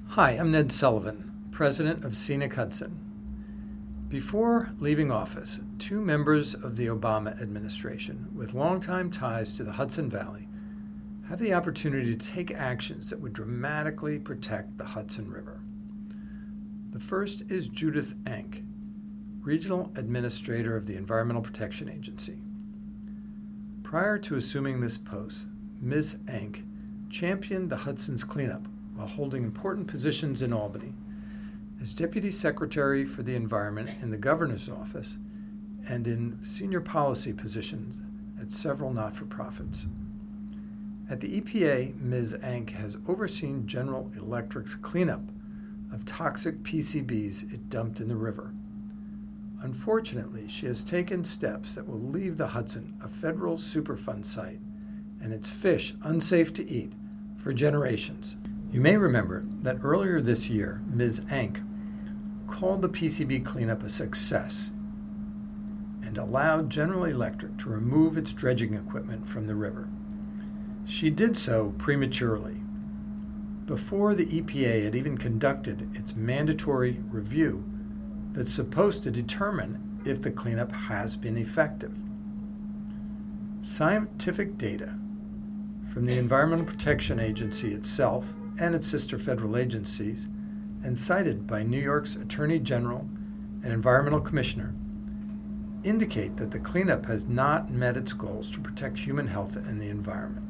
Hi, I'm Ned Sullivan, president of Scenic Hudson. Before leaving office, two members of the Obama administration with longtime ties to the Hudson Valley have the opportunity to take actions that would dramatically protect the Hudson River. The first is Judith Enck, Regional Administrator of the Environmental Protection Agency. Prior to assuming this post, Ms. Enck championed the Hudson's cleanup while holding important positions in Albany as Deputy Secretary for the Environment in the Governor's Office and in senior policy positions at several not-for-profits. At the EPA, Ms. Enck has overseen General Electric's cleanup of toxic PCBs it dumped in the river. Unfortunately, she has taken steps that will leave the Hudson a federal Superfund site and its fish unsafe to eat for generations. You may remember that earlier this year, Ms. Enck called the PCB cleanup a success and allowed General Electric to remove its dredging equipment from the river. She did so prematurely, before the EPA had even conducted its mandatory review that's supposed to determine if the cleanup has been effective. Scientific data from the Environmental Protection Agency itself and its sister federal agencies, and cited by New York's Attorney General and Environmental Commissioner, indicate that the cleanup has not met its goals to protect human health and the environment.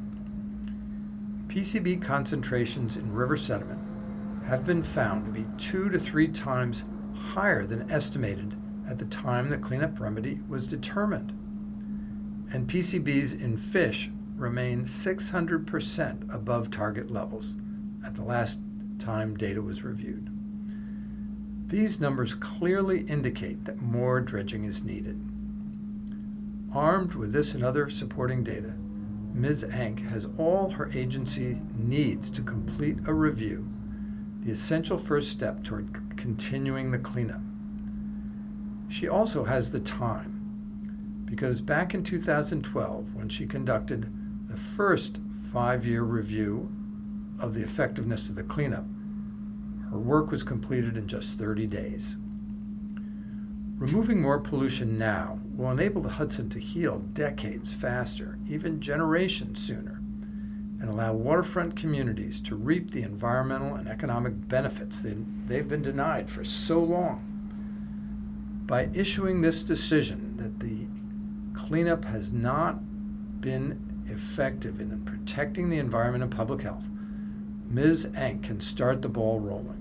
PCB concentrations in river sediment have been found to be 2 to 3 times higher than estimated at the time the cleanup remedy was determined. And PCBs in fish remain 600% above target levels at the last time data was reviewed. These numbers clearly indicate that more dredging is needed. Armed with this and other supporting data, Ms. Enck has all her agency needs to complete a review, the essential first step toward continuing the cleanup. She also has the time, because back in 2012, when she conducted the first 5-year review of the effectiveness of the cleanup, her work was completed in just 30 days. Removing more pollution now will enable the Hudson to heal decades faster, even generations sooner, and allow waterfront communities to reap the environmental and economic benefits they've been denied for so long. By issuing this decision that the cleanup has not been effective in protecting the environment and public health, Ms. Enck can start the ball rolling.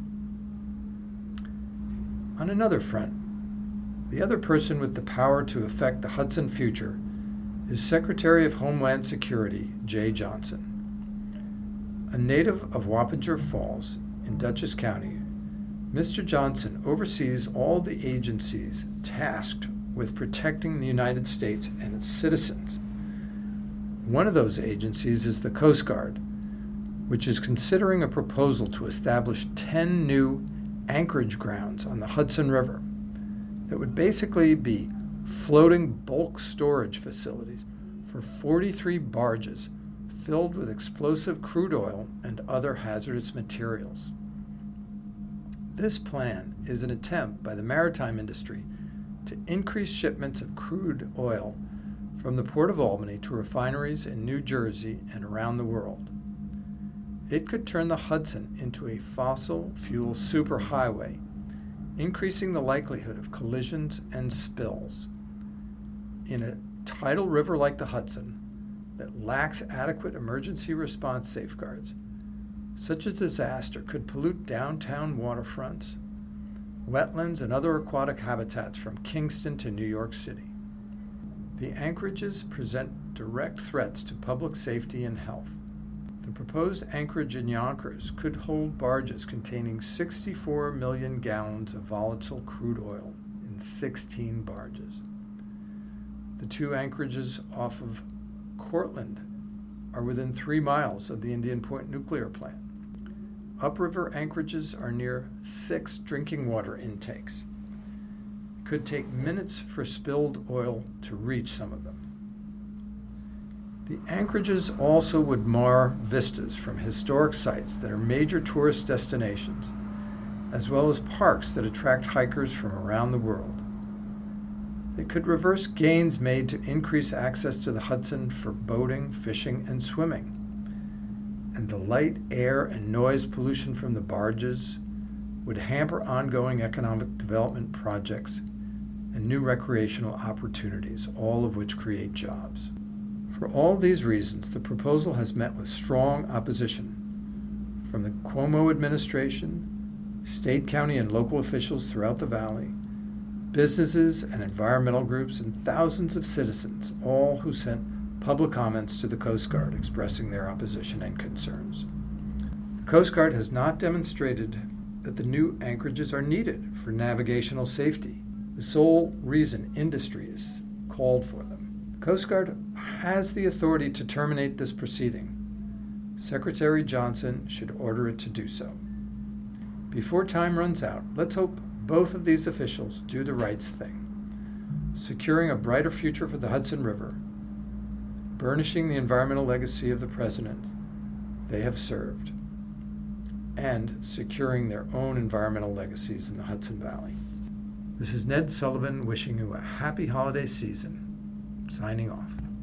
On another front, the other person with the power to affect the Hudson future is Secretary of Homeland Security Jeh Johnson. A native of Wappinger Falls in Dutchess County, Mr. Johnson oversees all the agencies tasked with protecting the United States and its citizens. One of those agencies is the Coast Guard, which is considering a proposal to establish 10 new anchorage grounds on the Hudson River that would basically be floating bulk storage facilities for 43 barges filled with explosive crude oil and other hazardous materials. This plan is an attempt by the maritime industry to increase shipments of crude oil from the Port of Albany to refineries in New Jersey and around the world. It could turn the Hudson into a fossil fuel superhighway, increasing the likelihood of collisions and spills. In a tidal river like the Hudson that lacks adequate emergency response safeguards, such a disaster could pollute downtown waterfronts, wetlands, and other aquatic habitats from Kingston to New York City. The anchorages present direct threats to public safety and health. The proposed anchorage in Yonkers could hold barges containing 64 million gallons of volatile crude oil in 16 barges. The two anchorages off of Cortland are within 3 miles of the Indian Point nuclear plant. Upriver anchorages are near 6 drinking water intakes. It could take minutes for spilled oil to reach some of them. The anchorages also would mar vistas from historic sites that are major tourist destinations, as well as parks that attract hikers from around the world. They could reverse gains made to increase access to the Hudson for boating, fishing, and swimming. And the light, air, and noise pollution from the barges would hamper ongoing economic development projects and new recreational opportunities, all of which create jobs. For all these reasons, the proposal has met with strong opposition from the Cuomo administration, state, county, and local officials throughout the valley, businesses and environmental groups, and thousands of citizens, all who sent public comments to the Coast Guard expressing their opposition and concerns. The Coast Guard has not demonstrated that the new anchorages are needed for navigational safety, the sole reason industry is called for them. The Coast Guard has the authority to terminate this proceeding. Secretary Johnson should order it to do so. Before time runs out, let's hope both of these officials do the right thing, securing a brighter future for the Hudson River, burnishing the environmental legacy of the president they have served, and securing their own environmental legacies in the Hudson Valley. This is Ned Sullivan wishing you a happy holiday season. Signing off.